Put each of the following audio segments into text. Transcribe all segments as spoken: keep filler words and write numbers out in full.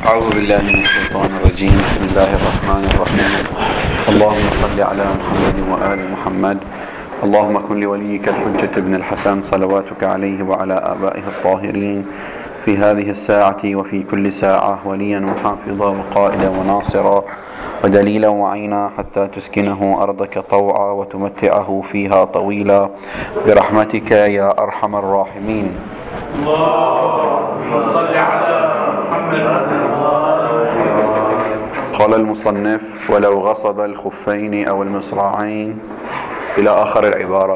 أعوذ بالله من الشيطان الرجيم. بسم الله الرحمن الرحيم. اللهم صل على محمد وآل محمد. اللهم كن لوليك الحجة ابن الحسن صلواتك عليه وعلى آبائه الطاهرين في هذه الساعة وفي كل ساعة وليا وحافظا وقائدا وناصرا ودليلا وعينا حتى تسكنه أرضك طوعا وتمتعه فيها طويلا برحمتك يا أرحم الراحمين. اللهم صل على محمد. قال المصنف: ولو غصب الخفين أو المصراعين إلى آخر العبارة.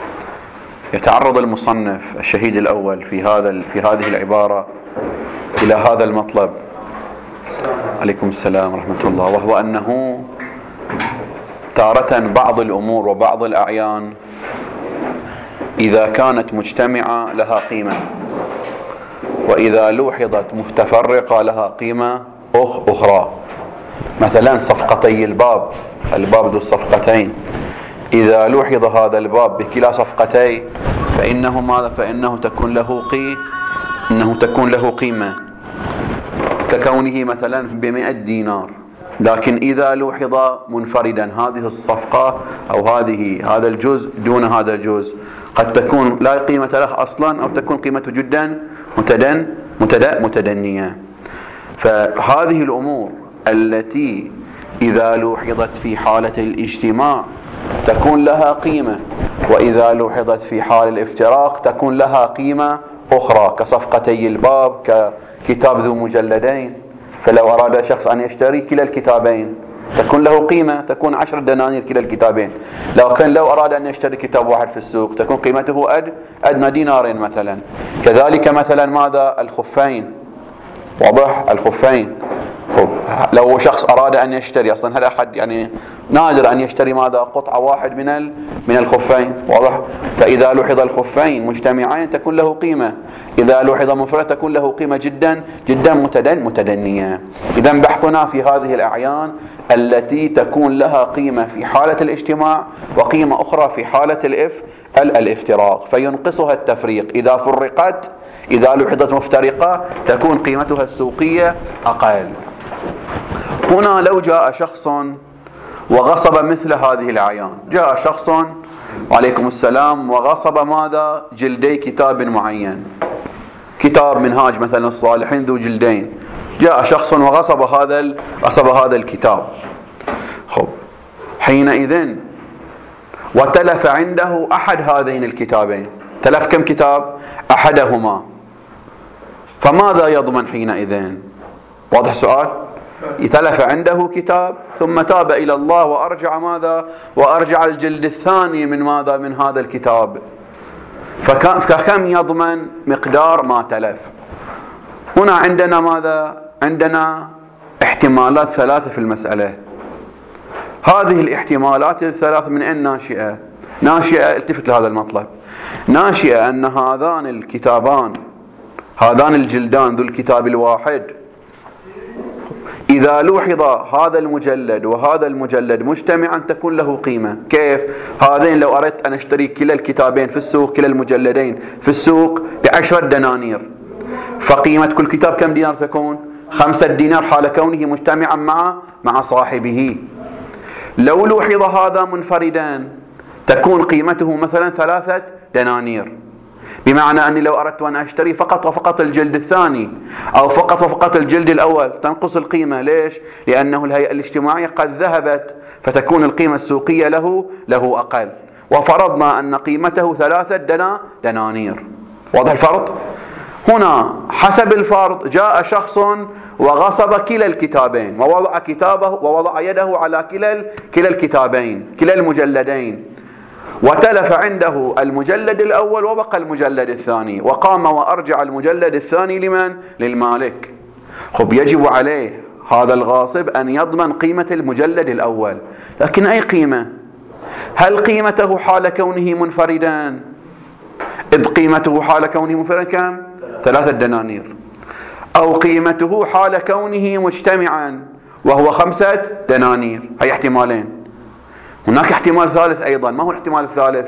يتعرض المصنف الشهيد الأول في هذا في هذه العبارة إلى هذا المطلب، عليكم السلام ورحمة الله، وهو أنه تارة بعض الأمور وبعض الأعيان إذا كانت مجتمعة لها قيمة، وإذا لوحظت متفرقة لها قيمة أخرى. مثلا صفقتي الباب، الباب ذو الصفقتين، إذا لوحظ هذا الباب بكلا صفقتي فإنه ماذا؟ فإنه تكون له قي إنه تكون له قيمة، ككونه مثلا بمئة دينار. لكن إذا لوحظ منفردا هذه الصفقة أو هذه هذا الجزء دون هذا الجزء، قد تكون لا قيمة له أصلا أو تكون قيمته جدا متدن متدنية. فهذه الأمور التي إذا لوحظت في حالة الاجتماع تكون لها قيمة، وإذا لوحظت في حال الافتراق تكون لها قيمة أخرى، كصفقتي الباب، ككتاب ذو مجلدين. فلو أراد شخص أن يشتري كلا الكتابين تكون له قيمة، تكون عشر دنانير كلا الكتابين. لو كان لو أراد أن يشتري كتاب واحد في السوق تكون قيمته أد أدنى دينارين مثلا. كذلك مثلا ماذا؟ الخفين، واضح؟ الخفين. خب لو شخص أراد أن يشتري، أصلا هل أحد يعني نادر أن يشتري ماذا؟ قطعة واحد من من الخفين، واضح؟ فإذا لوحظ الخفين مجتمعين تكون له قيمة، إذا لوحظ منفرد تكون له قيمة جدا جدا متدن متدنية. إذا بحثنا في هذه الأعيان التي تكون لها قيمة في حالة الاجتماع وقيمة أخرى في حالة الإف الافتراق، فينقصها التفريق. إذا فرقت، إذا لوحظت مفترقة تكون قيمتها السوقية أقل. هنا لو جاء شخص وغصب مثل هذه الأعيان، جاء شخص وعليكم السلام وغصب ماذا؟ جلدي كتاب معين، كتاب منهاج مثلا الصالحين ذو جلدين، جاء شخص وغصب هذا غصب هذا الكتاب. خب حينئذ وتلف عنده أحد هذين الكتابين، تلف كم كتاب؟ أحدهما، فماذا يضمن حينئذ؟ واضح السؤال؟ تلف عنده كتاب ثم تاب إلى الله وأرجع ماذا؟ وأرجع الجلد الثاني من ماذا؟ من هذا الكتاب، فكم يضمن مقدار ما تلف؟ هنا عندنا ماذا؟ عندنا احتمالات ثلاثة في المسألة. هذه الاحتمالات الثلاث من أين ناشئة؟ ناشئة، التفت لهذا المطلب، ناشئة أن هذان الكتابان، هذان الجلدان ذو الكتاب الواحد، إذا لوحظ هذا المجلد وهذا المجلد مجتمعا تكون له قيمة. كيف؟ هذين لو أردت أن أشتري كلا الكتابين في السوق، كلا المجلدين في السوق بعشرة دنانير، فقيمة كل كتاب كم دينار تكون؟ خمسة دينار حال كونه مجتمعا مع مع صاحبه. لو لوحظ هذا منفردا تكون قيمته مثلا ثلاثة دنانير، بمعنى أني لو أردت أن أشتري فقط وفقط الجلد الثاني أو فقط وفقط الجلد الأول تنقص القيمة. ليش؟ لأنه الهيئة الاجتماعية قد ذهبت، فتكون القيمة السوقية له له أقل، وفرضنا أن قيمته ثلاثة دنا دنانير. واضح الفرض؟ هنا حسب الفرض جاء شخص وغصب كلا الكتابين ووضع كتابه ووضع يده على كلا كلا الكتابين، كلا المجلدين، وتلف عنده المجلد الأول وبقى المجلد الثاني، وقام وأرجع المجلد الثاني لمن؟ للمالك. خب يجب عليه هذا الغاصب أن يضمن قيمة المجلد الأول، لكن أي قيمة؟ هل قيمته حال كونه منفردا؟ إذ قيمته حال كونه منفردا كم؟ ثلاثة دنانير. أو قيمته حال كونه مجتمعا وهو خمسة دنانير. هي احتمالين. هناك احتمال ثالث أيضا. ما هو الاحتمال الثالث؟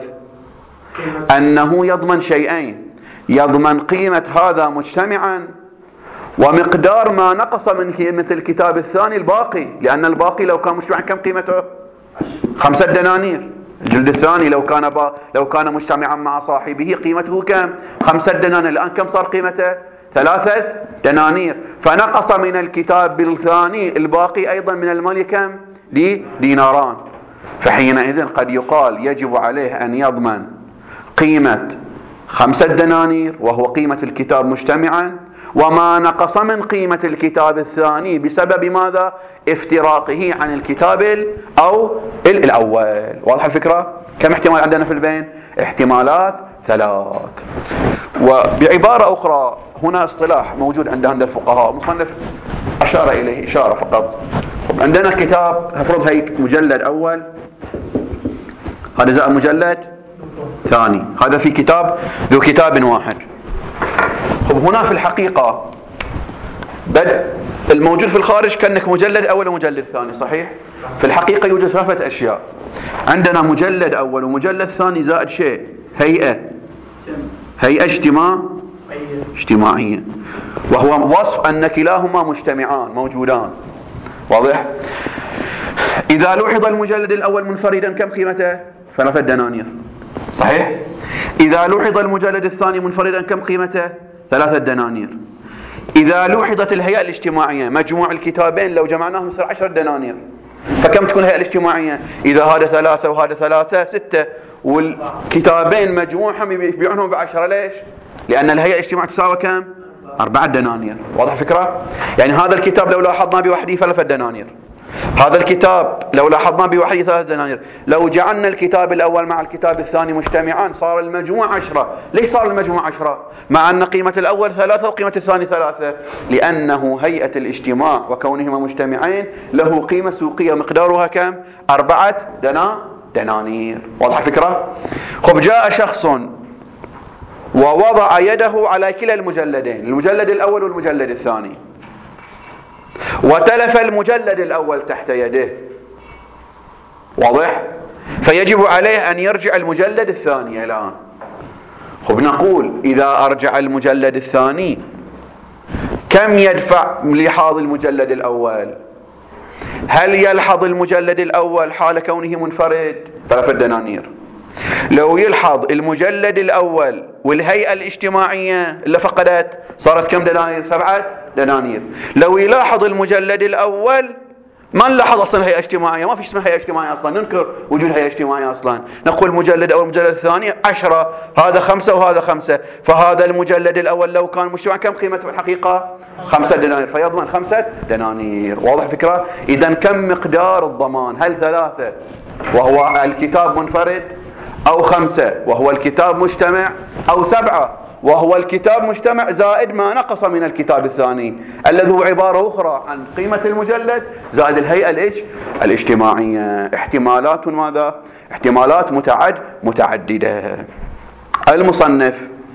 أنه يضمن شيئين، يضمن قيمة هذا مجتمعا ومقدار ما نقص من قيمة الكتاب الثاني الباقي، لأن الباقي لو كان مجتمعا كم قيمته؟ خمسة دنانير. الجلد الثاني لو كان با لو كان مجتمعا مع صاحبه قيمته كم؟ خمسة دنانير. الآن كم صار قيمته؟ ثلاثة دنانير. فنقص من الكتاب الثاني الباقي أيضا من المال كم؟ ديناران. فحينئذ قد يقال يجب عليه أن يضمن قيمة خمسة دنانير وهو قيمة الكتاب مجتمعا، وما نقص من قيمة الكتاب الثاني بسبب ماذا؟ افتراقه عن الكتاب أو الأول. واضح الفكرة؟ كم احتمال عندنا في البين؟ احتمالات ثلاث. وبعبارة أخرى هنا اصطلاح موجود عند عند الفقهاء، مصنف أشار إليه إشارة فقط. عندنا كتاب افرض هيك مجلد أول، هذا زائد مجلد ثاني، هذا في كتاب ذو كتاب واحد. هنا في الحقيقة بدء الموجود في الخارج كأنك مجلد أول ومجلد ثاني، صحيح؟ في الحقيقة يوجد ثلاثة أشياء. عندنا مجلد أول ومجلد ثاني زائد شيء، هيئة هيئة اجتماع اجتماعية، وهو وصف أن كلاهما مجتمعان موجودان. واضح؟ إذا لوحظ المجلد الأول منفردا كم قيمته؟ ثلاثة دنانير، صحيح؟ إذا لوحظ المجلد الثاني منفردا كم قيمته؟ ثلاثة دنانير. إذا لوحظت الهيئة الاجتماعية مجموع الكتابين لو جمعناهم يصير عشر دنانير. فكم تكون الهيئة الاجتماعية؟ إذا هذا ثلاثة وهذا ثلاثة ستة، والكتابين مجموعهم يبيعونهم بعشرة. ليش؟ لأن الهيئة الاجتماعية تساوي كم؟ أربعة دنانير. واضح الفكرة؟ يعني هذا الكتاب لو لاحظنا بوحده ثلاثة دنانير، هذا الكتاب لو لاحظنا بوحده ثلاثة دنانير. لو جعلنا الكتاب الأول مع الكتاب الثاني مجتمعان صار المجموع عشرة. ليش صار المجموع عشرة مع أن قيمة الأول ثلاثة وقيمة الثاني ثلاثة؟ لأنه هيئة الاجتماع وكونهما مجتمعين له قيمة سوقية مقدارها كم؟ أربعة دنا دنانير. واضح الفكرة؟ خب جاء شخص ووضع يده على كلا المجلدين، المجلد الأول والمجلد الثاني، وتلف المجلد الأول تحت يده. واضح؟ فيجب عليه أن يرجع المجلد الثاني الآن. خب نقول إذا أرجع المجلد الثاني كم يدفع لحاظ المجلد الأول؟ هل يلحظ المجلد الأول حال كونه منفرد؟ ثلاثة دنانير. لو يلحظ المجلد الأول والهيئة الاجتماعية اللي فقدت صارت كم دنانير؟ سبعة دنانير. لو يلاحظ المجلد الأول ما نلاحظ أصلا هيئة اجتماعية، ما فيش اسمها هيئة اجتماعية أصلا، ننكر وجود هيئة اجتماعية أصلا. نقول المجلد أول المجلد الثاني عشرة، هذا خمسة وهذا خمسة، فهذا المجلد الأول لو كان مجتمع كم قيمته في الحقيقة؟ خمسة دنانير، فيضمن خمسة دنانير. واضح الفكرة؟ إذا كم مقدار الضمان؟ هل ثلاثة وهو الكتاب منفرد، أو خمسة وهو الكتاب مجتمع، أو سبعة وهو الكتاب مجتمع زائد ما نقص من الكتاب الثاني الذي هو عبارة أخرى عن قيمة المجلد زائد الهيئة الإج الاجتماعية. احتمالات ماذا؟ احتمالات متعد متعددة. المصنف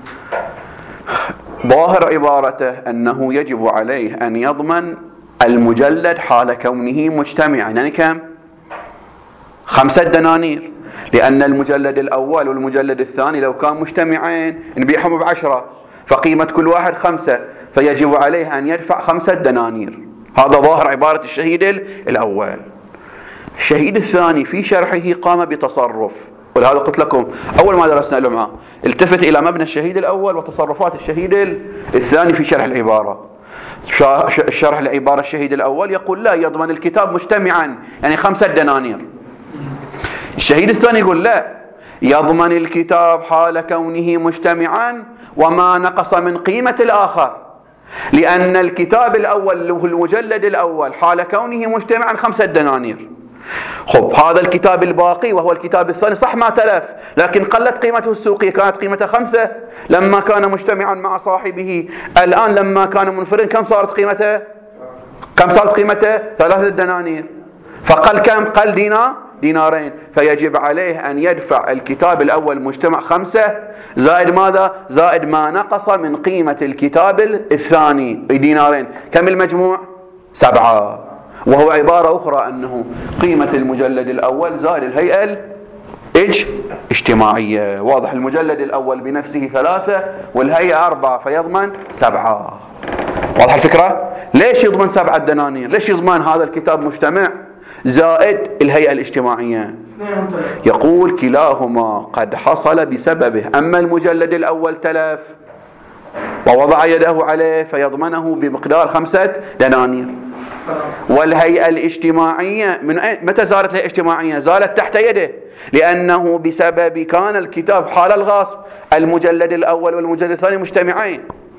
ظاهر عبارته أنه يجب عليه أن يضمن المجلد حال كونه مجتمعا، يعني كم؟ خمسة دنانير، لأن المجلد الأول والمجلد الثاني لو كان مجتمعين نبيعهم بعشرة، فقيمة كل واحد خمسة، فيجب عليه أن يدفع خمسة دنانير. هذا ظاهر عبارة الشهيد الأول. الشهيد الثاني في شرحه قام بتصرف، ولهذا قلت لكم أول ما درسنا لمعة التفت إلى مبنى الشهيد الأول وتصرفات الشهيد الثاني في شرح العبارة. الشرح العبارة الشهيد الأول يقول لا، يضمن الكتاب مجتمعا يعني خمسة دنانير. الشهيد الثاني يقول لا، يضمن الكتاب حال كونه مجتمعا وما نقص من قيمة الآخر، لأن الكتاب الأول اللي هو المجلد الأول حال كونه مجتمعا خمسة دنانير. خب هذا الكتاب الباقي وهو الكتاب الثاني صح ما تلف، لكن قلت قيمته السوقية، كانت قيمته خمسة لما كان مجتمعا مع صاحبه، الآن لما كان منفردا كم صارت قيمته؟ كم صارت قيمته؟ ثلاثة دنانير، فقل كم؟ قل دينار دينارين. فيجب عليه أن يدفع الكتاب الأول مجتمع خمسة زائد ماذا؟ زائد ما نقص من قيمة الكتاب الثاني دينارين. كم المجموع؟ سبعة. وهو عبارة أخرى أنه قيمة المجلد الأول زائد الهيئة الاجتماعية. واضح؟ المجلد الأول بنفسه ثلاثة والهيئة أربعة، فيضمن سبعة. واضح الفكرة؟ ليش يضمن سبعة دنانير؟ ليش يضمن هذا الكتاب مجتمع زائد الهيئة الاجتماعية؟ يقول كلاهما قد حصل بسببه، أما المجلد الأول تلف ووضع يده عليه فيضمنه بمقدار خمسة دنانير، والهيئة الاجتماعية من متى زالت الهيئة الاجتماعية؟ زالت تحت يده، لأنه بسبب كان الكتاب حال الغصب المجلد الأول والمجلد الثاني مجتمعين.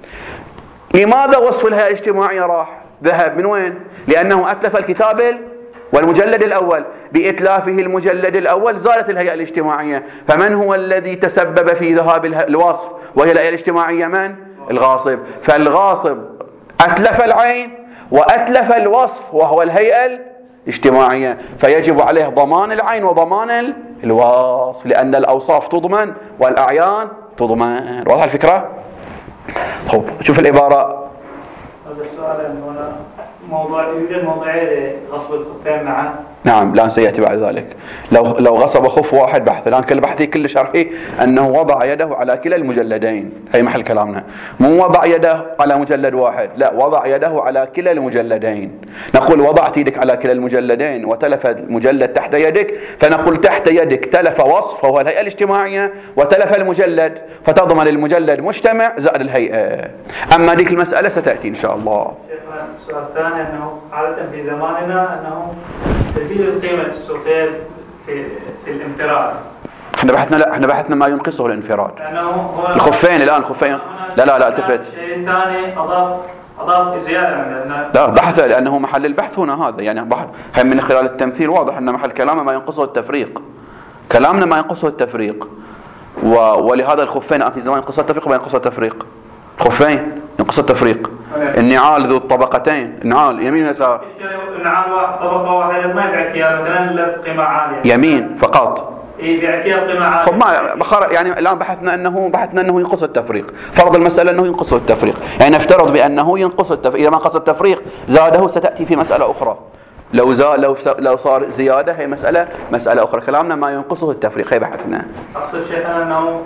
لماذا وصف الهيئة الاجتماعية راح ذهب من وين؟ لأنه أتلف الكتاب والمجلد الأول، بإتلافه المجلد الأول زالت الهيئة الاجتماعية. فمن هو الذي تسبب في ذهاب الوصف وهي الهيئة الاجتماعية؟ من؟ الغاصب. فالغاصب أتلف العين وأتلف الوصف وهو الهيئة الاجتماعية، فيجب عليه ضمان العين وضمان الوصف، لأن الأوصاف تضمن والأعيان تضمن. واضح الفكرة؟ خب شوف العبارة. هذا السؤال هنا موضوع يوجد موضوعين غصب الخفين معه. نعم الآن سيأتي بعد ذلك. لو لو غصب خف واحد بحث، الآن كل بحثي كل شرحي أنه وضع يده على كلا المجلدين، هي محل كلامنا. مو وضع يده على مجلد واحد، لا وضع يده على كلا المجلدين. نقول وضعت يدك على كلا المجلدين وتلف المجلد تحت يدك، فنقول تحت يدك تلف وصف وهو الهيئة الاجتماعية، وتلف المجلد فتضمن المجلد مجتمع زائد الهيئة. أما ديك المسألة ستأتي إن شاء الله. السؤال الثاني أنه عادة في زماننا أنه تزيد قيمة السوقين في في الانفراد. احنا بحثنا لا احنا بحثنا ما ينقصه الانفراد. الخفين الآن الخفين لا لا لا التفت. الشيء الثاني أضاف أضاف زيادة من لا بحث، لأنه محل البحث هنا هذا، يعني بحث من خلال التمثيل واضح أن محل كلامه ما ينقصه التفريق. كلامنا ما ينقصه التفريق، و... ولهذا الخفين في زمان ينقصه التفريق وما ينقصه التفريق. خفين ينقص التفريق. النعال ذو الطبقتين، النعال يمين ويسار. النعال واحد طبقة واحدة ما يبيعك اياه مثلا الا بقيمة عالية. يمين فقط. اي يبيعك اياه بقيمة عالية. خب ما بخار يعني الآن بحثنا أنه بحثنا أنه ينقص التفريق، فرض المسألة أنه ينقص التفريق، يعني نفترض بأنه ينقص التفريق، إذا ما نقص التفريق زاده ستأتي في مسألة أخرى. لو زاد لو لو صار زيادة هي مسألة مسألة أخرى. كلامنا ما ينقصه التفريق، هي بحثنا. أقصد شيخنا أنه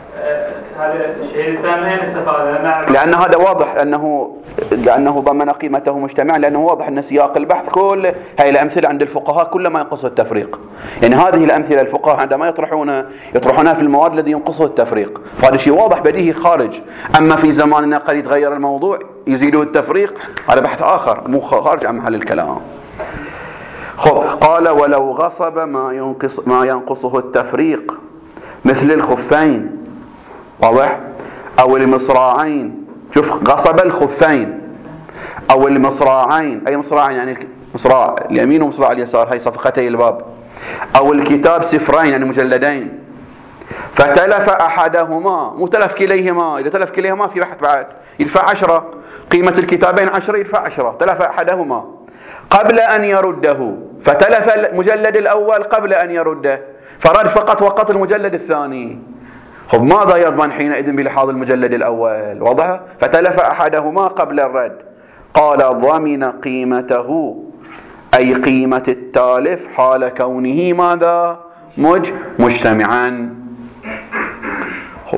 هذا الشيء الثاني استفاد لأن هذا واضح أنه لأنه ضمن قيمته مجتمعا، لأنه واضح أن سياق البحث كل هاي الأمثلة عند الفقهاء كل ما ينقصه التفريق. يعني هذه الأمثلة الفقهاء عندما يطرحون يطرحونها في المواد الذي ينقصه التفريق، فهذا شيء واضح بديهي خارج. أما في زماننا قد يتغير الموضوع يزيده التفريق، هذا بحث آخر مو خارج عن محل الكلام. خب قال ولو غصب ما ينقص ما ينقصه التفريق مثل الخفين، واضح؟ أو المصراعين. شوف غصب الخفين أو المصراعين، أي مصراعين؟ يعني مصراع اليمين ومصراع اليسار، هاي صفقتي الباب. أو الكتاب سفرين يعني مجلدين، فتلف أحدهما، مو تلف كليهما. إذا تلف كليهما في بحث بعد يدفع عشرة، قيمة الكتابين عشرة يدفع عشرة. تلف أحدهما قبل أن يرده، فتلف المجلد الأول قبل أن يرده، فرد فقط وقط المجلد الثاني. خب ماذا يضمن حينئذ بلحاظ المجلد الأول؟ واضح؟ فتلف أحدهما قبل الرد. قال ضمن قيمته أي قيمة التالف حال كونه ماذا؟ مج مجتمعا. خب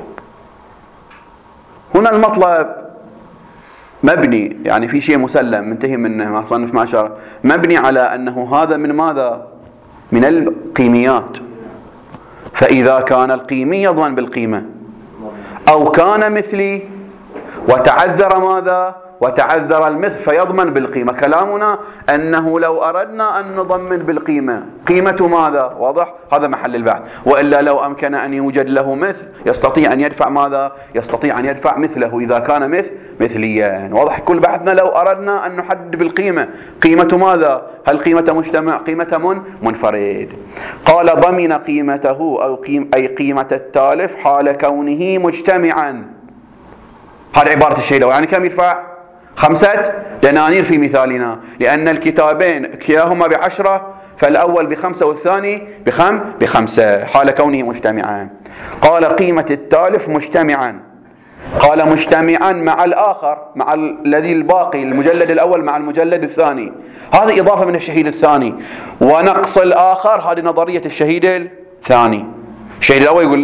هنا المطلب مبني، يعني في شيء مسلم منتهي منه، ما صنف ما شاء مبني على أنه هذا من ماذا؟ من القيميات. فإذا كان القيمي يضمن بالقيمة، أو كان مثلي وتعذر ماذا؟ وتعذر المثل فيضمن بالقيمة. كلامنا أنه لو أردنا أن نضمن بالقيمة، قيمة ماذا؟ واضح؟ هذا محل البحث. وإلا لو أمكن أن يوجد له مثل يستطيع أن يدفع ماذا؟ يستطيع أن يدفع مثله إذا كان مثل مثليا. واضح؟ كل بحثنا لو أردنا أن نحدد بالقيمة، قيمة ماذا؟ هل قيمة مجتمع؟ قيمة من منفرد. قال ضمن قيمته أو قيم أي قيمة التالف حال كونه مجتمعا. هذا عبارة الشيء لو يعني كم يدفع؟ خمسة دنانير في مثالنا، لأن الكتابين كلاهما بعشرة، فالأول بخمسة والثاني بخم بخمسة حال كونه مجتمعا. قال قيمة التالف مجتمعا، قال مجتمعا مع الآخر، مع الذي الباقي المجلد الأول مع المجلد الثاني. هذه إضافة من الشهيد الثاني. ونقص الآخر هذه نظرية الشهيد الثاني. الشهيد الأول يقول لا،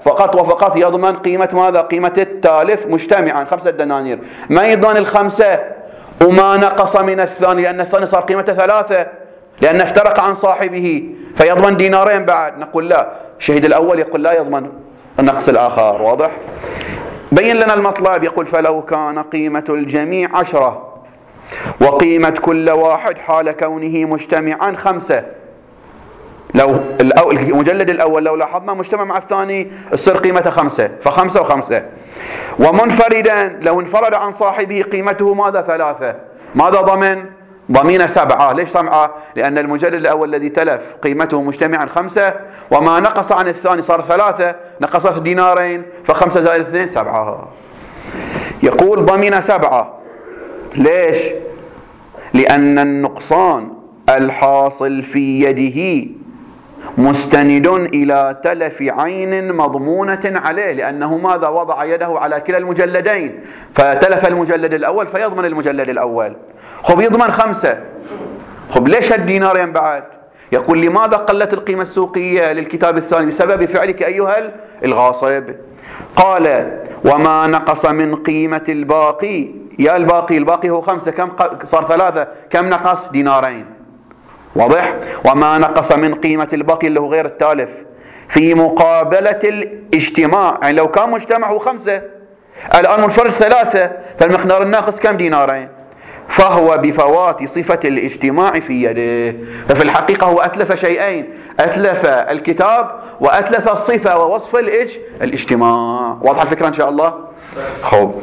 فقط وفقط يضمن قيمة ماذا؟ قيمة التالف مجتمعا خمسة دنانير، ما يضمن الخمسة وما نقص من الثاني، لأن الثاني صار قيمته ثلاثة لأن افترق عن صاحبه فيضمن دينارين بعد. نقول لا، الشهيد الأول يقول لا يضمن النقص الآخر. واضح؟ بين لنا المطلب. يقول فلو كان قيمة الجميع عشرة وقيمة كل واحد حال كونه مجتمعا خمسة، لو المجلد الأول لو لاحظنا مجتمع مع الثاني تصير قيمته خمسة، فخمسة وخمسة. ومنفردا لو انفرد عن صاحبه قيمته ماذا؟ ثلاثة. ماذا ضمن؟ ضمين سبعة. ليش سبعة؟ لأن المجلد الأول الذي تلف قيمته مجتمعا خمسة، وما نقص عن الثاني صار ثلاثة، نقصت دينارين، فخمسة زائد اثنين سبعة. يقول ضمين سبعة. ليش؟ لأن النقصان الحاصل في يده مستند إلى تلف عين مضمونة عليه، لأنه ماذا؟ وضع يده على كلا المجلدين، فتلف المجلد الأول فيضمن المجلد الأول. خب يضمن خمسة. خب ليش الدينارين بعد؟ يقول لماذا قلت القيمة السوقية للكتاب الثاني؟ بسبب فعلك أيها الغاصب. قال وما نقص من قيمة الباقي، يا الباقي الباقي هو خمسة، كم صار؟ ثلاثة، كم نقص؟ دينارين. واضح؟ وما نقص من قيمة الباقي اللي هو غير التالف في مقابلة الاجتماع، يعني لو كان مجتمع هو خمسة الآن منفرد ثلاثة، فالمقدار الناقص كم؟ دينارين. فهو بفوات صفة الاجتماع في يده. ففي الحقيقة هو أتلف شيئين، أتلف الكتاب وأتلف الصفة ووصف الإج الاجتماع. واضح الفكرة إن شاء الله؟ خب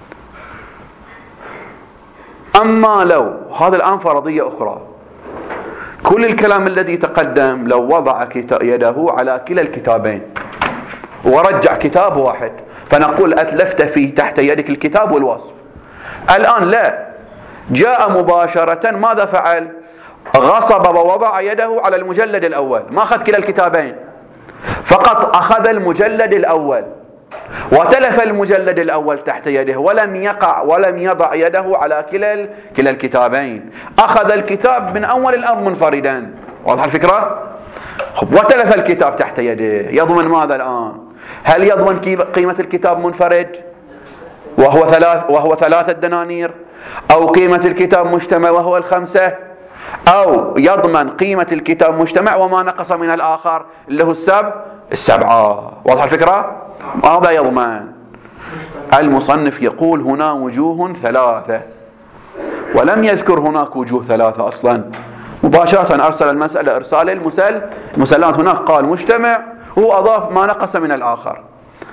أما لو هذا الآن فرضية أخرى، كل الكلام الذي تقدم لو وضع يده على كلا الكتابين ورجع كتاب واحد، فنقول أتلفت في تحت يدك الكتاب والوصف. الآن لا، جاء مباشرة ماذا فعل؟ غصب ووضع يده على المجلد الأول، ما أخذ كلا الكتابين، فقط أخذ المجلد الأول وتلف المجلد الأول تحت يده، ولم يقع ولم يضع يده على كلا كلا الكتابين. أخذ الكتاب من أول الأمر منفردا. واضح الفكرة؟ وتلف الكتاب تحت يده. يضمن ماذا الآن؟ هل يضمن قيمة الكتاب منفرد وهو ثلاث وهو ثلاثة دنانير، أو قيمة الكتاب مجتمع وهو الخمسة، أو يضمن قيمة الكتاب مجتمع وما نقص من الآخر اللي هو السبع السبعة؟ واضح الفكرة؟ ماذا يضمن؟ المصنف يقول هنا وجوه ثلاثة، ولم يذكر هناك وجوه ثلاثة أصلا، مباشرة أرسل المسألة إرسال المسل المسلات. هناك قال مجتمع، هو أضاف ما نقص من الآخر.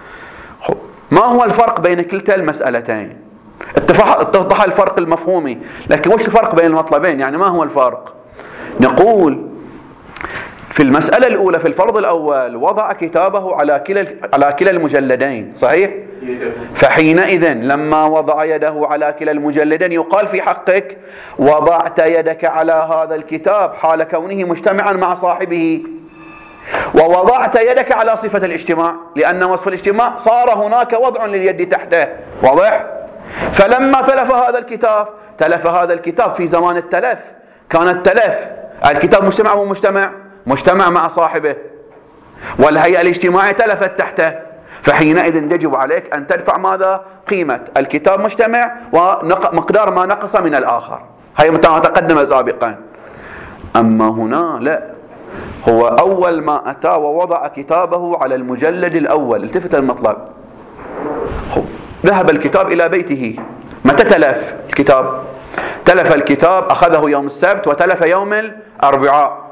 ما هو الفرق بين كلتا المسألتين؟ اتضح الفرق المفهومي، لكن وش الفرق بين المطلبين؟ يعني ما هو الفرق؟ نقول في المسألة الأولى في الفرض الأول وضع كتابه على كلا على كلا المجلدين، صحيح؟ فحينئذ لما وضع يده على كلا المجلدين يقال في حقك وضعت يدك على هذا الكتاب حال كونه مجتمعا مع صاحبه، ووضعت يدك على صفة الاجتماع، لأن وصف الاجتماع صار هناك وضع لليد تحته. واضح؟ فلما تلف هذا الكتاب، تلف هذا الكتاب في زمان التلف، كان التلف الكتاب مجتمع ومجتمع مجتمع مع صاحبه، والهيئة الاجتماعية تلفت تحته، فحينئذ يجب عليك أن تدفع ماذا؟ قيمة الكتاب مجتمع ومقدار ما نقص من الآخر. هي ما تقدم سابقا. أما هنا لا، هو أول ما أتى ووضع كتابه على المجلد الأول. التفت المطلب، ذهب الكتاب إلى بيته. متى تلف الكتاب؟ تلف الكتاب أخذه يوم السبت وتلف يوم الأربعاء.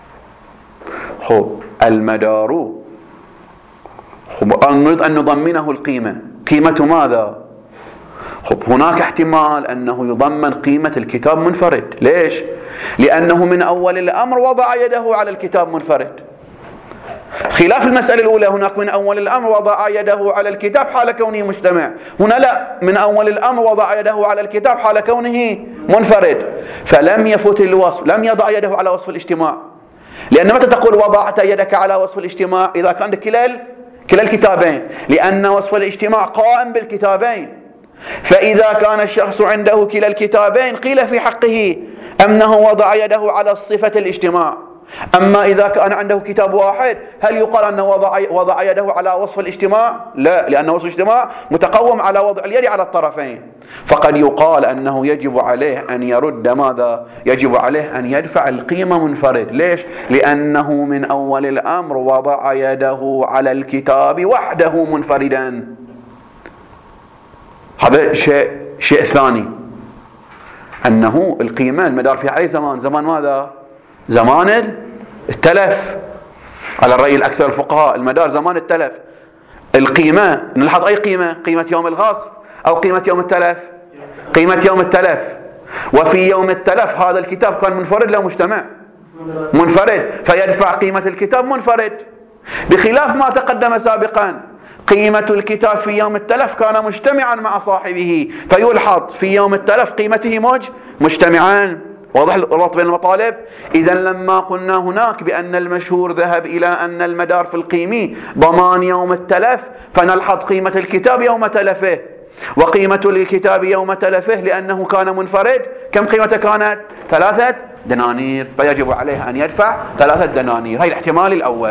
خب المدار خب نريد أن نضمنه القيمة. قيمة ماذا؟ خب هناك احتمال أنه يضمن قيمة الكتاب منفرد. ليش؟ لأنه من أول الأمر وضع يده على الكتاب منفرد، خلاف المسألة الأولى. هناك من أول الأمر وضع يده على الكتاب حال كونه مجتمع، هنا لا، من أول الأمر وضع يده على الكتاب حال كونه منفرد، فلم يفت الوصف، لم يضع يده على وصف الاجتماع. لأن متى تقول وضعت يدك على وصف الاجتماع؟ إذا كان كلا كلا الكتابين، لأن وصف الاجتماع قائم بالكتابين. فإذا كان الشخص عنده كلا الكتابين قيل في حقه أنه وضع يده على صفة الاجتماع، أما إذا كان عنده كتاب واحد هل يقال أنه وضع, وضع يده على وصف الاجتماع؟ لا، لأن وصف الاجتماع متقوم على وضع اليد على الطرفين. فقد يقال أنه يجب عليه أن يرد ماذا؟ يجب عليه أن يدفع القيمة منفرد. ليش؟ لأنه من أول الأمر وضع يده على الكتاب وحده منفردا. هذا شيء شيء ثاني، أنه القيمة المدار في أي زمان؟ زمان ماذا؟ زمان التلف. على الرأي الأكثر الفقهاء المدار زمان التلف. القيمة نلاحظ أي قيمة؟ قيمة يوم الغصب أو قيمة يوم التلف؟ قيمة يوم التلف. وفي يوم التلف هذا الكتاب كان منفرد لو مجتمع؟ منفرد، فيدفع قيمة الكتاب منفرد، بخلاف ما تقدم سابقا. قيمة الكتاب في يوم التلف كان مجتمعا مع صاحبه، فيلحظ في يوم التلف قيمته موج مجتمعان. واضح الربط بين المطالب؟ إذا لما قلنا هناك بأن المشهور ذهب إلى أن المدار في القيمي ضمان يوم التلف، فنلحظ قيمة الكتاب يوم تلفه، وقيمة الكتاب يوم تلفه لأنه كان منفرد كم قيمته كانت؟ ثلاثة دنانير، فيجب عليه أن يدفع ثلاثة دنانير. هاي الاحتمال الأول.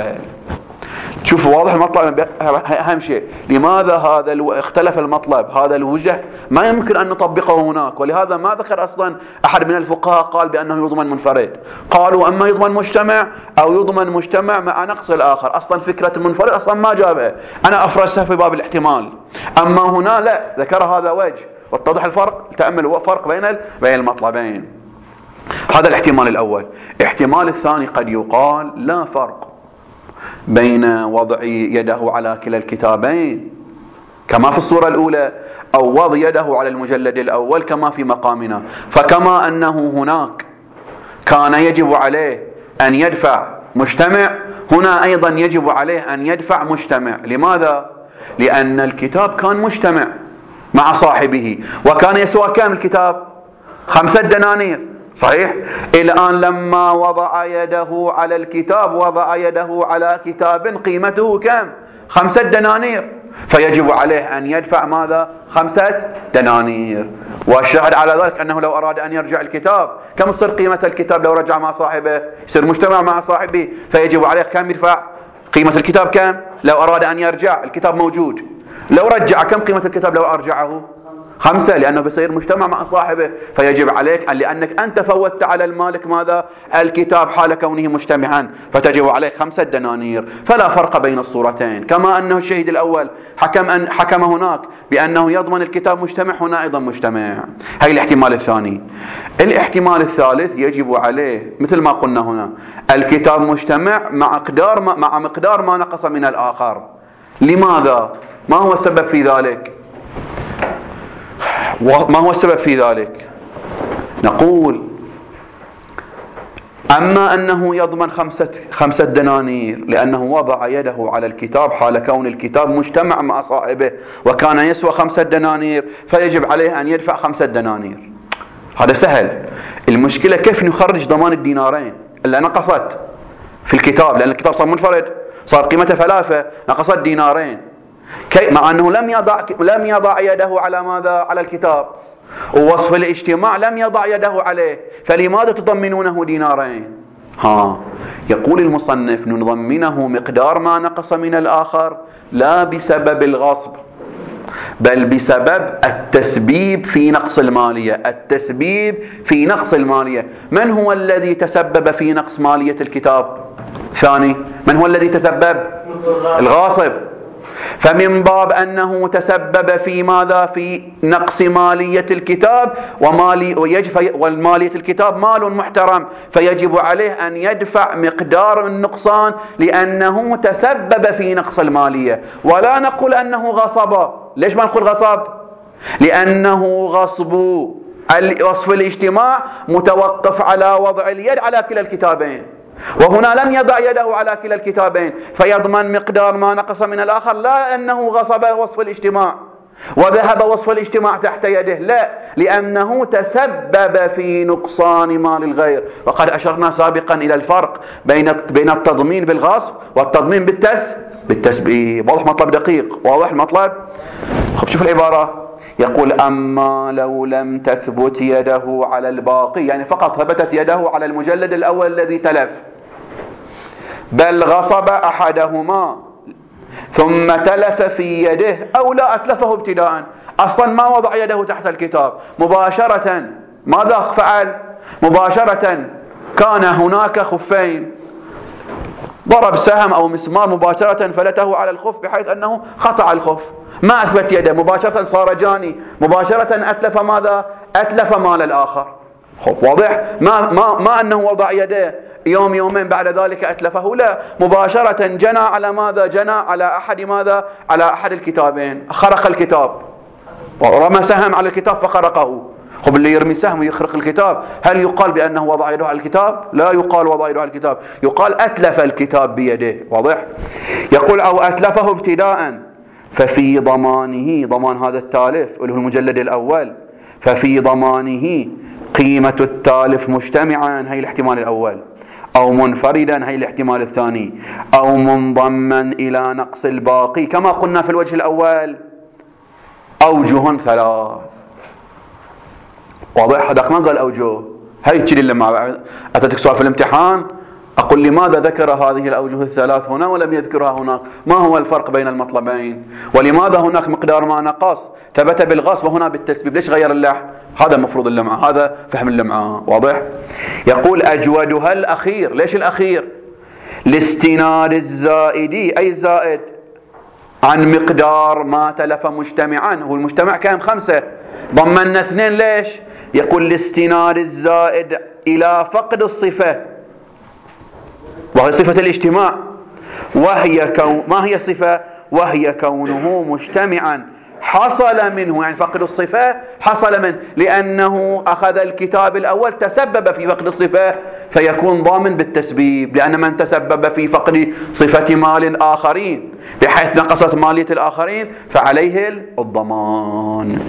شوفوا واضح المطلب. أهم شيء لماذا هذا الو... اختلف المطلب؟ هذا الوجه ما يمكن أن نطبقه هناك، ولهذا ما ذكر أصلا أحد من الفقهاء قال بأنه يضمن منفرد. قالوا أما يضمن مجتمع أو يضمن مجتمع مع نقص الآخر. أصلا فكرة المنفرد أصلا ما جابها، أنا أفرسها في باب الاحتمال. أما هنا لا، ذكر هذا وجه، واتضح الفرق. تأمل فرق بين بين المطلبين. هذا الاحتمال الأول. الاحتمال الثاني قد يقال لا فرق بين وضع يده على كلا الكتابين كما في الصورة الأولى أو وضع يده على المجلد الأول كما في مقامنا. فكما أنه هناك كان يجب عليه أن يدفع مجتمع، هنا أيضا يجب عليه أن يدفع مجتمع. لماذا؟ لأن الكتاب كان مجتمع مع صاحبه، وكان يسوى كم الكتاب؟ خمسة دنانير، صحيح؟ الآن لما وضع يده على الكتاب وضع يده على كتاب قيمته كم؟ خمسة دنانير، فيجب عليه أن يدفع ماذا؟ خمسة دنانير. والشاهد على ذلك أنه لو أراد أن يرجع الكتاب كم تصير قيمة الكتاب لو رجع مع صاحبه؟ يصير مجتمع مع صاحبه، فيجب عليه كم يدفع؟ قيمة الكتاب كم؟ لو أراد أن يرجع الكتاب موجود، لو رجع كم قيمة الكتاب لو أرجعه؟ خمسة، لأنه بيصير مجتمع مع صاحبه. فيجب عليك أن لأنك أنت فوتت على المالك ماذا؟ الكتاب حال كونه مجتمعا، فتجب عليك خمسة دنانير. فلا فرق بين الصورتين. كما أنه الشهيد الأول حكم أن حكم هناك بأنه يضمن الكتاب مجتمع، هنا أيضا مجتمع. هاي الاحتمال الثاني. الاحتمال الثالث يجب عليه مثل ما قلنا هنا الكتاب مجتمع مع مقدار ما مع مقدار ما نقص من الآخر. لماذا؟ ما هو السبب في ذلك؟ ما هو السبب في ذلك؟ نقول أما أنه يضمن خمسة, خمسة دنانير لأنه وضع يده على الكتاب حال كون الكتاب مجتمع مع صاحبه وكان يسوى خمسة دنانير، فيجب عليه أن يدفع خمسة دنانير. هذا سهل. المشكلة كيف نخرج ضمان الدينارين اللي نقصت في الكتاب، لأن الكتاب صار منفرد، صار قيمته ثلاثة، نقصت دينارين، مع أنه لم يضع لم يضع يده على ماذا؟ على الكتاب، ووصف الاجتماع لم يضع يده عليه، فلماذا تضمنونه دينارين؟ ها يقول المصنف نضمنه مقدار ما نقص من الآخر لا بسبب الغصب، بل بسبب التسبيب في نقص المالية. التسبيب في نقص المالية. من هو الذي تسبب في نقص مالية الكتاب؟ ثاني، من هو الذي تسبب؟ الغاصب. فمن باب أنه تسبب في ماذا؟ في نقص مالية الكتاب، ومالي والمالية الكتاب مال محترم، فيجب عليه أن يدفع مقدار النقصان لأنه تسبب في نقص المالية. ولا نقول أنه غصب. ليش ما نقول غصب؟ لأنه غصب وصف الاجتماع متوقف على وضع اليد على كلا الكتابين، وهنا لم يضع يده على كلا الكتابين، فيضمن مقدار ما نقص من الآخر، لا أنه غصب وصف الاجتماع وذهب وصف الاجتماع تحت يده، لا، لأنه تسبب في نقصان مال الغير. وقد أشرنا سابقا إلى الفرق بين بين التضمين بالغصب والتضمين بالتس بالتسبيب. واضح مطلب دقيق؟ واضح المطلب؟ خب شوف العبارة. يقول أما لو لم تثبت يده على الباقي، يعني فقط ثبتت يده على المجلد الأول الذي تلف، بل غصب أحدهما ثم تلف في يده أو لا أتلفه ابتداء، أصلا ما وضع يده تحت الكتاب، مباشرة ماذا فعل؟ مباشرة كان هناك خفين، ضرب سهم أو مسمار مباشرة فلته على الخف بحيث أنه خطأ الخف، ما أثبت يده، مباشرة صار جاني، مباشرة أتلف ماذا؟ أتلف مال الآخر. واضح؟ ما, ما, ما أنه وضع يده يوم يومين بعد ذلك أتلفه، لا، مباشرة جنى على ماذا؟ جنى على أحد ماذا؟ على أحد الكتابين، خرق الكتاب، ورمى سهم على الكتاب فخرقه. خب اللي يرمي سهم ويخرق الكتاب هل يقال بأنه وضع يده على الكتاب؟ لا يقال وضع يده على الكتاب، يقال أتلف الكتاب بيده. واضح؟ يقول أو أتلفه ابتداء ففي ضمانه، ضمان هذا التالف اللي هو المجلد الأول، ففي ضمانه قيمة التالف مجتمعا، هي الاحتمال الأول، أو منفردا، هي الاحتمال الثاني، أو منضما إلى نقص الباقي، كما قلنا في الوجه الأول أوجه ثلاث. واضح؟ هذاك ما قال أوجه، هاي تشيل لما أتتك سؤال في الامتحان أقول لماذا ذكر هذه الأوجه الثلاث هنا ولم يذكرها هناك؟ ما هو الفرق بين المطلبين؟ ولماذا هناك مقدار ما نقص ثبت بالغصب وهنا بالتسبيب؟ ليش غير اللحن؟ هذا المفروض اللمعة، هذا فهم اللمعة. واضح؟ يقول أجودها الأخير. ليش الأخير؟ لاستناد الزائدي، أي زائد عن مقدار ما تلف مجتمعا، هو المجتمع كان خمسة ضمنا اثنين، ليش؟ يقول لاستناد الزائد إلى فقد الصفة، وهي صفة الاجتماع، وهي كون ما هي صفة؟ وهي كونه مجتمعا حصل منه، يعني فقد الصفة حصل منه، لأنه أخذ الكتاب الأول تسبب في فقد الصفة فيكون ضامن بالتسبيب، لأن من تسبب في فقد صفة مال آخرين بحيث نقصت مالية الآخرين فعليه الضمان.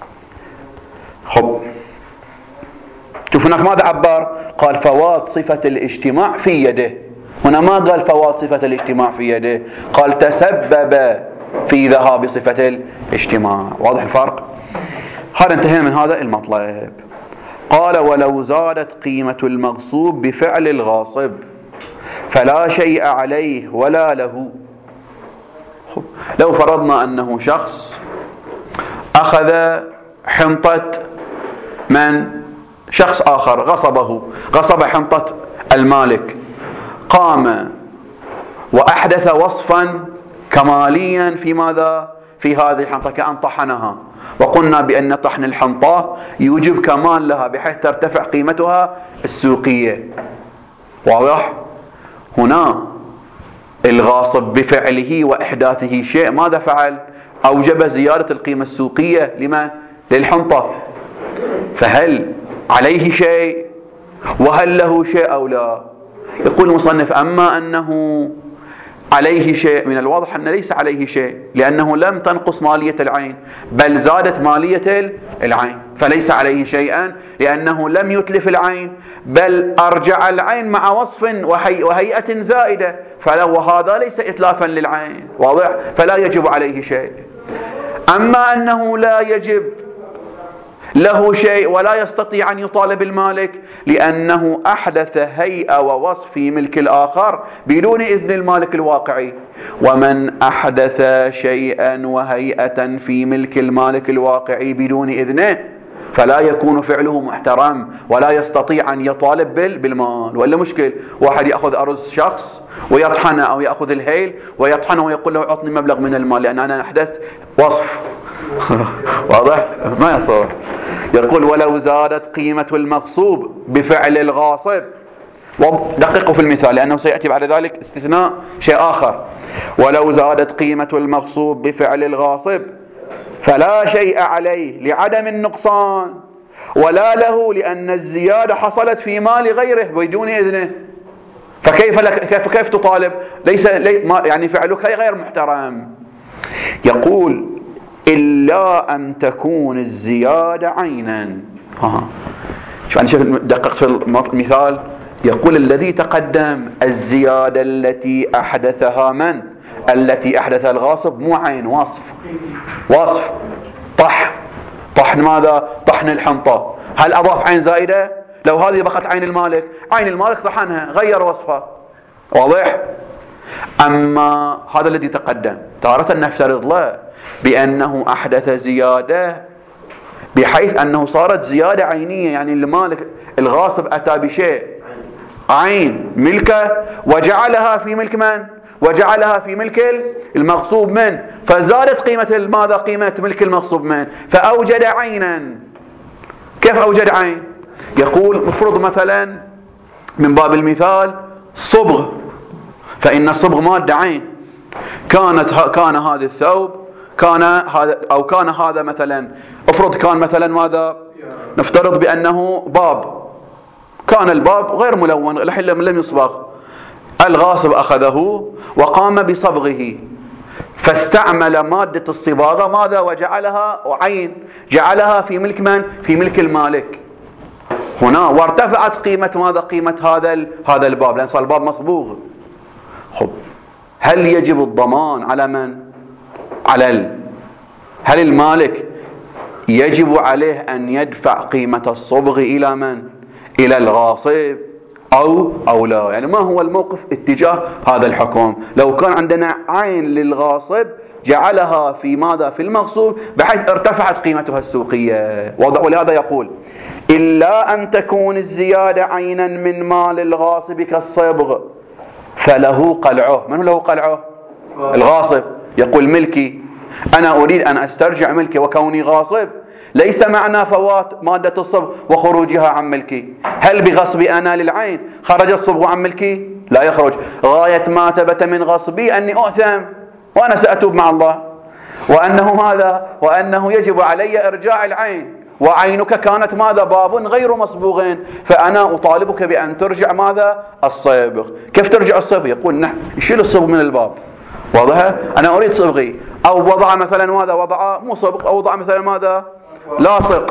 خب شوف هناك ماذا عبر؟ قال فوات صفة الاجتماع في يده، هنا ما قال فوات صفة الاجتماع في يده، قال تسبب في ذهاب صفة الاجتماع. واضح الفرق؟ هذا انتهينا من هذا المطلب. قال ولو زادت قيمة المغصوب بفعل الغاصب فلا شيء عليه ولا له. لو فرضنا أنه شخص أخذ حنطة من شخص آخر، غصبه، غصب حنطة المالك، قام وأحدث وصفا كماليا في ماذا؟ في هذه الحنطة، كأن طحنها، وقلنا بأن طحن الحنطة يوجب كمال لها بحيث ترتفع قيمتها السوقية. واضح؟ هنا الغاصب بفعله وإحداثه شيء ماذا فعل؟ أوجب زيادة القيمة السوقية لمن؟ للحنطة، فهل عليه شيء وهل له شيء أو لا؟ يقول المصنف أما أنه عليه شيء من الواضح أن ليس عليه شيء، لأنه لم تنقص مالية العين بل زادت مالية العين، فليس عليه شيئا لأنه لم يتلف العين بل أرجع العين مع وصف وهي وهيئة زائدة، فلو هذا ليس إتلافا للعين. واضح؟ فلا يجب عليه شيء. أما أنه لا يجب له شيء ولا يستطيع أن يطالب المالك لأنه أحدث هيئة ووصف في ملك الآخر بدون إذن المالك الواقعي، ومن أحدث شيئا وهيئة في ملك المالك الواقعي بدون إذنه فلا يكون فعله محترم ولا يستطيع أن يطالب بالمال. وإلا مشكل واحد يأخذ أرز شخص ويطحنه، أو يأخذ الهيل ويطحنه ويقول له أعطني مبلغ من المال لأن أنا أحدثت وصف. واضح؟ ما يصور. يقول ولو زادت قيمة المغصوب بفعل الغاصب، ودققوا في المثال لأنه سيأتي بعد ذلك استثناء شيء آخر، ولو زادت قيمة المغصوب بفعل الغاصب فلا شيء عليه لعدم النقصان ولا له لأن الزيادة حصلت في مال غيره بدون إذنه، فكيف لك كيف كيف تطالب؟ ليس لي ما يعني فعلك غير محترم. يقول إلا أن تكون الزيادة عينا. ها شوف أنا شوف دققت في المثال. يقول الذي تقدم الزيادة التي أحدثها من؟ التي أحدث الغاصب، مو عين، وصف، وصف طحن. طحن ماذا؟ طحن الحنطة. هل أضاف عين زائدة؟ لو هذه بقت عين المالك، عين المالك طحنها غير وصفها، واضح؟ أما هذا الذي تقدم تارة نفترض له بأنه أحدث زيادة بحيث أنه صارت زيادة عينية، يعني المالك الغاصب أتى بشيء عين ملكه وجعلها في ملك من؟ وجعلها في ملك المغصوب منه، فزادت قيمة ماذا؟ قيمة ملك المغصوب منه، فأوجد عينا. كيف أوجد عين؟ يقول مفروض مثلا من باب المثال صبغ، فإن الصبغ مادة عين، كانت كان هذا الثوب كان هذا أو كان هذا مثلا، افرض كان مثلا ماذا؟ نفترض بأنه باب، كان الباب غير ملون الحين لم يصبغ، الغاصب أخذه وقام بصبغه فاستعمل مادة الصباغة ماذا؟ وجعلها عين، جعلها في ملك من؟ في ملك المالك هنا، وارتفعت قيمة ماذا؟ قيمة هذا هذا الباب، لأن صار الباب مصبوغ. خب هل يجب الضمان على من؟ على ال... هل المالك يجب عليه أن يدفع قيمة الصبغ إلى من؟ إلى الغاصب أو أو لا؟ يعني ما هو الموقف اتجاه هذا الحكم؟ لو كان عندنا عين للغاصب جعلها في ماذا؟ في المغصوب، بحيث ارتفعت قيمتها السوقية. ولهذا يقول إلا أن تكون الزيادة عينا من مال الغاصب كالصبغ فله قلعه. من هو له قلعه؟ الغاصب. يقول ملكي، أنا أريد أن أسترجع ملكي وكوني غاصب، ليس معنى فوات مادة الصبغ وخروجها عن ملكي. هل بغصبي أنا للعين خرج الصبغ عن ملكي؟ لا يخرج. غاية ما ثبت من غصبي أني أؤثم وأنا سأتوب مع الله، وأنه ماذا؟ وأنه يجب علي إرجاع العين، وعينك كانت ماذا؟ باب غير مصبوغ، فأنا أطالبك بأن ترجع ماذا؟ الصبغ. كيف ترجع الصبغ؟ يقول نحن يشيل الصبغ من الباب، واضح؟ أنا أريد صبغي، أو وضع مثلا ماذا؟ وضع مو صبغ، أو وضع مثلا ماذا؟ لاصق.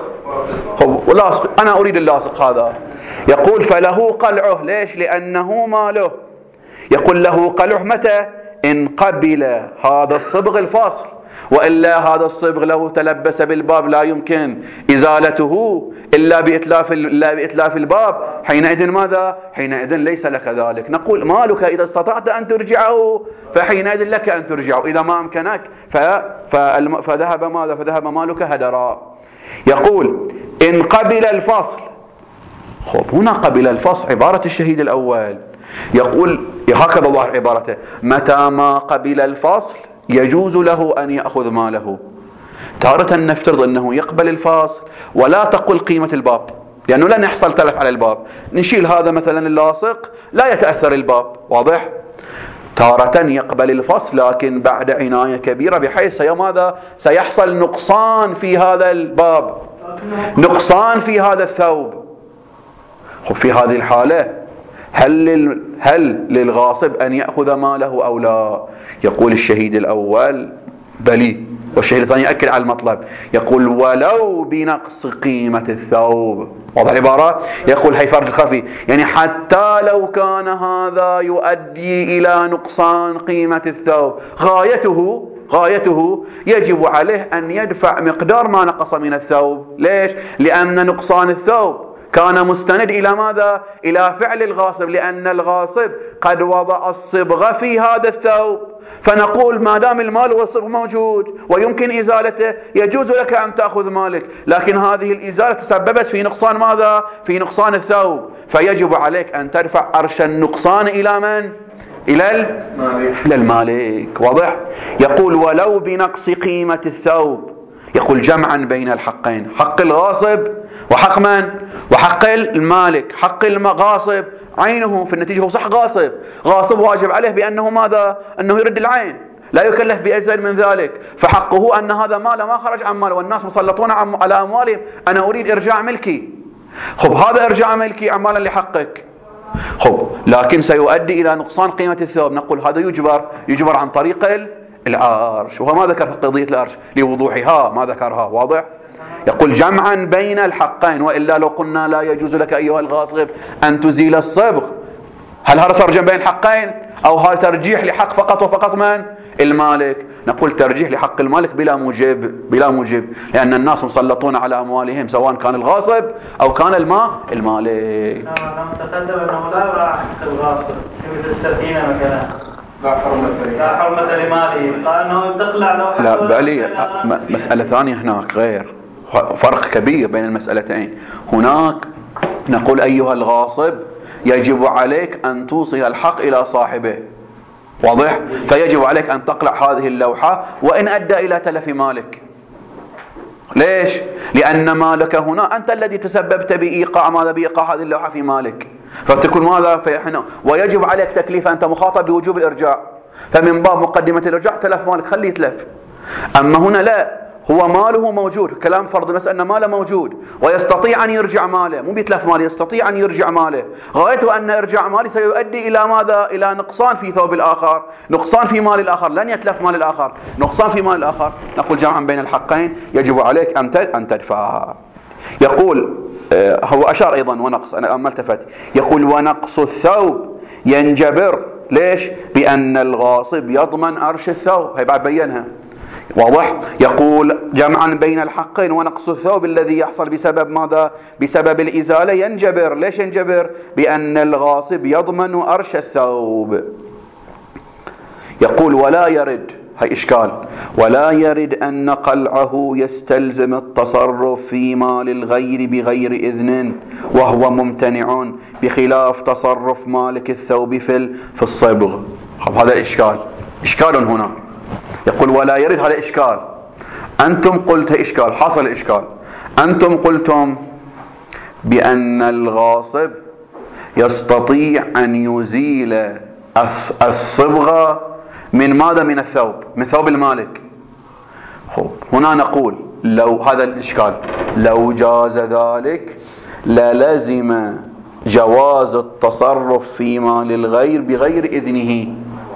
لاصق، أنا أريد اللاصق هذا. يقول فله قلعه. ليش؟ لأنه ماله. يقول له قلعه متى؟ إن قبل هذا الصبغ الفاصل، وإلا هذا الصبغ له تلبس بالباب لا يمكن إزالته إلا بإتلاف إلا بإتلاف الباب، حينئذ ماذا؟ حينئذ ليس لك ذلك. نقول مالك إذا استطعت أن ترجعه فحينئذ لك أن ترجعه، إذا ما أمكنك فذهب ماذا؟ فذهب مالك هدرا. يقول إن قبل الفصل. خب هنا قبل الفصل عبارة الشهيد الأول. يقول هكذا ظاهر عبارته: متى ما قبل الفصل يجوز له أن يأخذ ماله. تارة نفترض أنه يقبل الفاصل ولا تقل قيمة الباب، لأنه لن يحصل تلف على الباب، نشيل هذا مثلا اللاصق لا يتأثر الباب، واضح؟ تارة يقبل الفصل لكن بعد عناية كبيرة بحيث ماذا؟ سيحصل نقصان في هذا الباب، نقصان في هذا الثوب. في هذه الحالة هل لل... هل للغاصب أن يأخذ ماله أو لا؟ يقول الشهيد الأول بلي، والشهيد الثاني يأكد على المطلب، يقول ولو بنقص قيمة الثوب. واضح العبارة؟ يقول هي فرق الخفي، يعني حتى لو كان هذا يؤدي إلى نقصان قيمة الثوب، غايته غايته يجب عليه أن يدفع مقدار ما نقص من الثوب. ليش؟ لأن نقصان الثوب كان مستند إلى ماذا؟ إلى فعل الغاصب، لأن الغاصب قد وضع الصبغة في هذا الثوب، فنقول ما دام المال والصبغ موجود ويمكن إزالته يجوز لك أن تأخذ مالك، لكن هذه الإزالة تسببت في نقصان ماذا؟ في نقصان الثوب، فيجب عليك أن تدفع أرش النقصان إلى من؟ إلى إلى المالك. واضح؟ يقول ولو بنقص قيمة الثوب. يقول جمعا بين الحقين، حق الغاصب وحق من؟ وحق المالك. حق المغاصب عينه في النتيجة هو صح غاصب، غاصب واجب عليه بأنه ماذا؟ أنه يرد العين، لا يكلف بأزيد من ذلك، فحقه أن هذا مال ما خرج عن مال والناس مسلطون على أموالهم، أنا أريد إرجاع ملكي. خب هذا إرجاع ملكي عمالا لحقك، خب لكن سيؤدي إلى نقصان قيمة الثوب، نقول هذا يجبر يجبر عن طريق العرش، وهو ما ذكر في قضية العرش لوضوحها، ما ذكرها. واضح؟ يقول جمعا بين الحقين، وإلا لو قلنا لا يجوز لك أيها الغاصب أن تزيل الصبغ، هل هذا صار جمع بين الحقين أو هذا ترجيح لحق فقط وفقط من؟ المالك؟ نقول ترجيح لحق المالك بلا موجب بلا موجب لأن الناس مسلطون على أموالهم سواء كان الغاصب أو كان الماء المالك. نعم تقدم أنه لا يراعى حق الغاصب مثل السفينة مثلا لا حرمة لا حرمة لماله، قال أنه تقلع لو لا بالي مسألة ثانية هناك غير، فرق كبير بين المسألتين. هناك نقول أيها الغاصب يجب عليك أن توصل الحق إلى صاحبه، واضح؟ فيجب عليك أن تقلع هذه اللوحة وإن أدى إلى تلف مالك. ليش؟ لأن مالك هنا أنت الذي تسببت بإيقاع ماذا بإيقاع هذه اللوحة في مالك، فتكون ماذا فإحنا ويجب عليك تكليف، أنت مخاطب بوجوب الإرجاع، فمن باب مقدمة الإرجاع تلف مالك خليه يتلف. أما هنا لا، هو ماله موجود، كلام فرض بس أن ماله موجود ويستطيع أن يرجع ماله، مو بيتلف ماله، يستطيع أن يرجع ماله، غايته أن إرجاع ماله سيؤدي إلى ماذا؟ إلى نقصان في ثوب الآخر، نقصان في مال الآخر، لن يتلف مال الآخر، نقصان في مال الآخر. نقول جمعا بين الحقين يجب عليك أن تدفع. يقول هو أشار أيضا ونقص، أنا أما التفت، يقول ونقص الثوب ينجبر. ليش؟ بأن الغاصب يضمن أرش الثوب، هي بعد بينها، واضح؟ يقول جمعا بين الحقين ونقص الثوب الذي يحصل بسبب ماذا؟ بسبب الإزالة ينجبر. ليش ينجبر؟ بأن الغاصب يضمن أرش الثوب. يقول ولا يرد، هي إشكال، ولا يرد أن قلعه يستلزم التصرف في مال الغير بغير إذن وهو ممتنع بخلاف تصرف مالك الثوب في في الصبغ. هذا إشكال، إشكال هنا. يقول ولا يرد، هذا إشكال. أنتم قلت إشكال، حصل إشكال. أنتم قلتم بأن الغاصب يستطيع أن يزيل الصبغة من ماذا؟ من الثوب، من ثوب المالك. خب هنا نقول لو هذا الإشكال لو جاز ذلك للزم جواز التصرف في مال الغير بغير إذنه،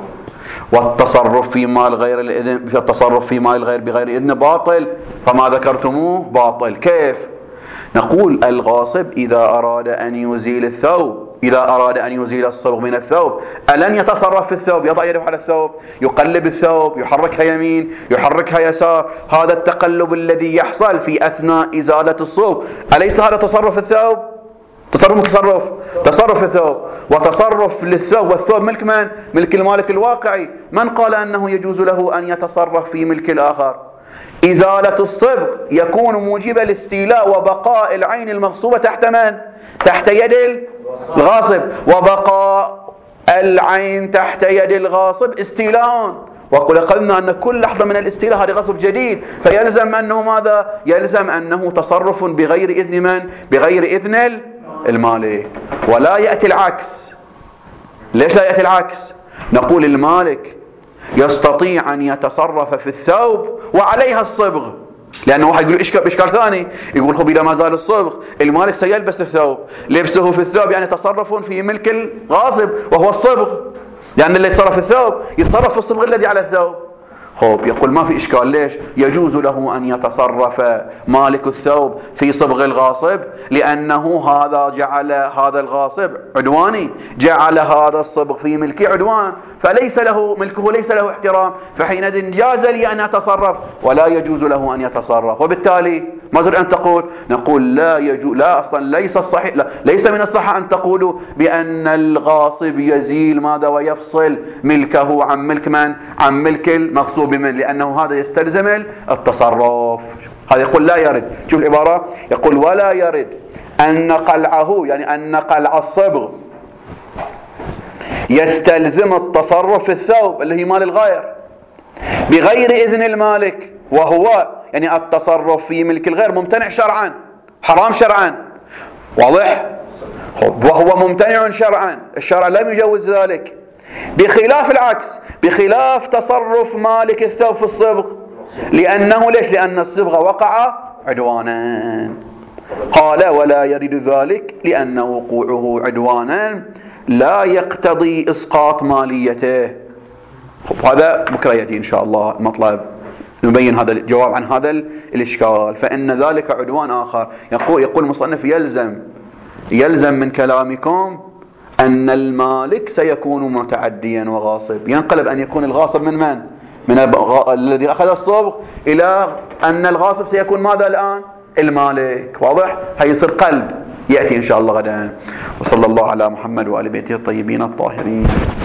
والتصرف في مال غير الإذن في التصرف في مال الغير بغير إذن باطل، فما ذكرتموه باطل. كيف؟ نقول الغاصب إذا أراد أن يزيل الثوب، إذا أراد أن يزيل الصبغ من الثوب ألن يتصرف في الثوب؟ يضع يده على الثوب، يقلب الثوب، يحركها يمين، يحركها يسار. هذا التقلب الذي يحصل في أثناء إزالة الصبغ أليس هذا تصرف الثوب؟ تصرف متصرف تصرف الثوب، وتصرف للثوب، والثوب ملك من؟ ملك المالك الواقعي. من قال أنه يجوز له أن يتصرف في ملك الآخر؟ إزالة الصبغ يكون موجبة لاستيلاء وبقاء العين المغصوبة تحت من؟ تحت يد الغاصب، وبقاء العين تحت يد الغاصب استيلاء، وقل قلنا أن كل لحظة من الاستيلاء هذا غصب جديد، فيلزم أنه ماذا؟ يلزم أنه تصرف بغير إذن من؟ بغير إذن المالك، ولا يأتي العكس. ليش لا يأتي العكس؟ نقول المالك يستطيع أن يتصرف في الثوب وعليها الصبغ، لأنه واحد يقول إشكال إشكال ثاني، يقول خب إذا ما زال الصبغ المالك سيلبس الثوب، لبسه في الثوب يعني تصرف في ملك الغاصب وهو الصبغ، لأن اللي يتصرف في الثوب يتصرف في الصبغ الذي على الثوب. خب يقول ما في إشكال. ليش؟ يجوز له أن يتصرف مالك الثوب في صبغ الغاصب، لأنه هذا جعل هذا الغاصب عدواني، جعل هذا الصبغ في ملكي عدوان، فليس له ملكه، ليس له احترام، فحينئذ جاز لي أن أتصرف ولا يجوز له أن يتصرف. وبالتالي ما تريد أن تقول؟ نقول لا يجوز، لا أصلا ليس الصحيح، لا ليس من الصحة أن تقولوا بأن الغاصب يزيل ماذا ويفصل ملكه عن ملك من؟ عن ملك المغصوب منه، لأنه هذا يستلزم التصرف. هذا يقول لا يرد. شوف العبارة، يقول ولا يرد أن قلعه، يعني أن قلع الصبغ يستلزم التصرف في الثوب اللي هي مال الغير بغير إذن المالك، وهو يعني التصرف في ملك الغير ممتنع شرعا، حرام شرعا، واضح؟ وهو ممتنع شرعا، الشرع لم يجوز ذلك، بخلاف العكس، بخلاف تصرف مالك الثوب في الصبغ، لأنه ليش؟ لأن الصبغ وقع عدوانا. قال ولا يرد ذلك لأن وقوعه عدوانا لا يقتضي إسقاط ماليته. هذا بكرة يأتي إن شاء الله المطلب نبين هذا الجواب عن هذا الإشكال، فإن ذلك عدوان آخر. يقول يقول المصنف يلزم يلزم من كلامكم أن المالك سيكون متعديا وغاصب، ينقلب أن يكون الغاصب من من؟ من الغ... الذي أخذ الصبغ إلى أن الغاصب سيكون ماذا الآن؟ المالك. واضح؟ هيصير قلب يأتي إن شاء الله غدا. وصلى الله على محمد وآل بيته الطيبين الطاهرين.